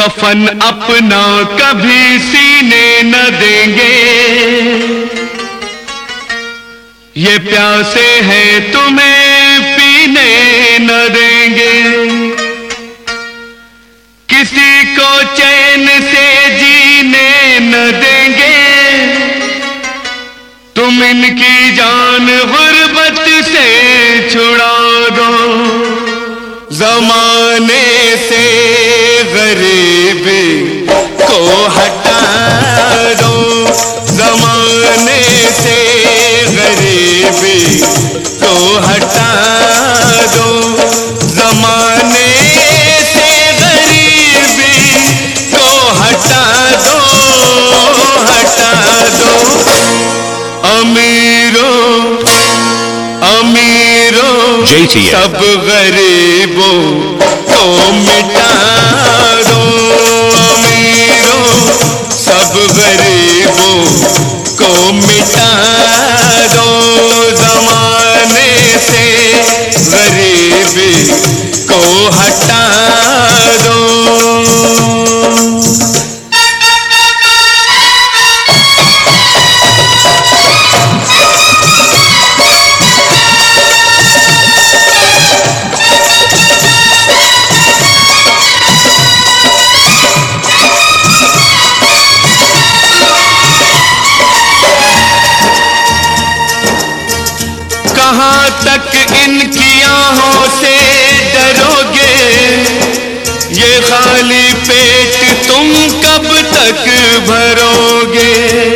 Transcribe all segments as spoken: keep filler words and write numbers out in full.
कफन अपना कभी सीने न देंगे, ये प्यासे हैं तुम्हें पीने न देंगे। किसी को चैन से जीने न देंगे, तुम इनकी जान गुर्बत से छुड़ा दो। जमाने से गरीबी को हटा दो, जमाने से गरीबी को हटा दो, जमाने से गरीबी को हटा दो, हटा दो। अमीरों अमीरों सब गरीबों को मिटा दो, अमीरों सब गरीबों को मिटा दो, जमाने से गरीबी को हटा दो। कहाँ तक इनकी आहों से डरोगे, ये खाली पेट तुम कब तक भरोगे।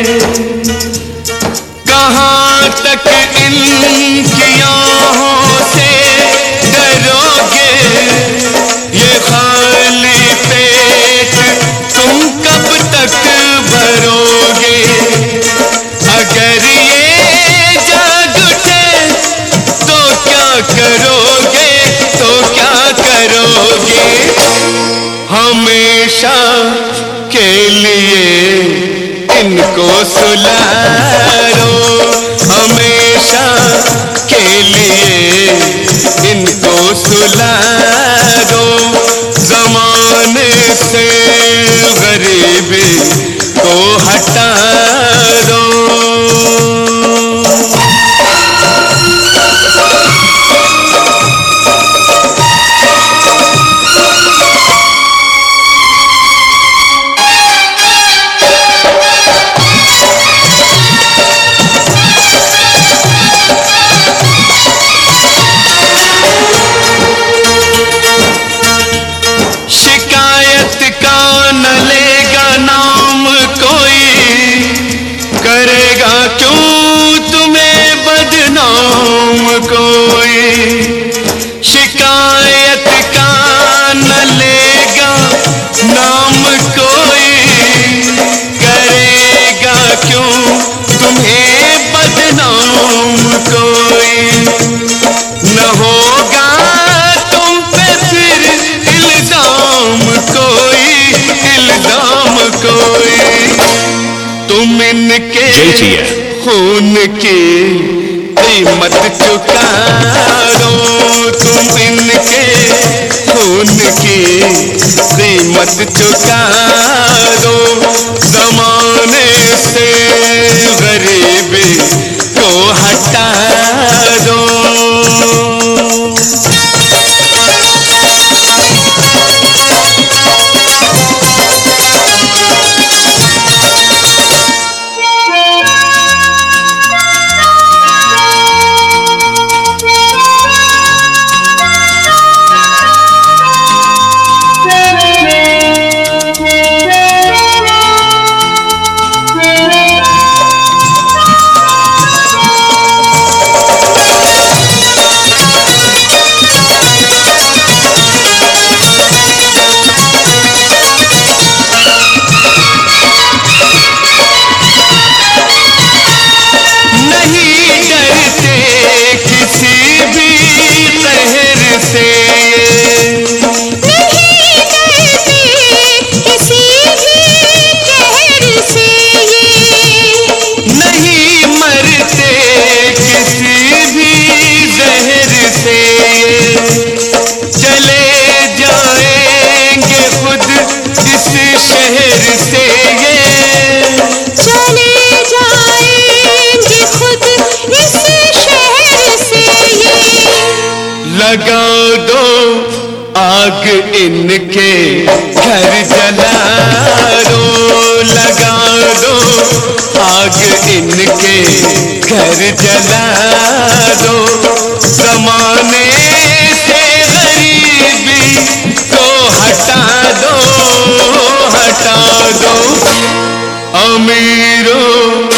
कहाँ तक इनकी आहों से डरोगे, ये खाली पेट तुम कब तक भरोगे। अगर ये करोगे तो क्या करोगे, हमेशा के लिए इनको सुला दो, हमेशा के लिए इनको सुला दो, जमाने से गरीबी को हटा दो। शिकायत का न लेगा नाम कोई, करेगा क्यों तुम्हें बदनाम कोई। शिकायत का न लेगा नाम कोई, करेगा क्यों तुम्हें बदनाम कोई। न होगा तुम पे फिर इल्जाम कोई, इल्जाम कोई। तुम इनके खून की कीमत चुका दो, तुम इनके खून की कीमत चुका दो, जमाने से गरीबी को हटा दो। आग इनके घर जला दो, लगा दो आग इनके घर जला दो। जमाने से गरीबी को हटा दो, हटा दो। अमीरों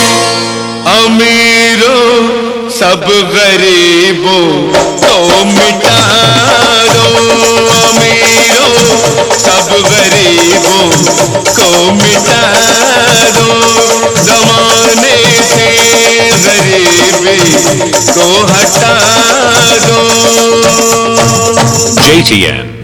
अमीरों सब गरीबों को मिटा दो, अमीरों सब गरीबों को मिटा दो। जमाने से गरीबी को हटा दो। J T N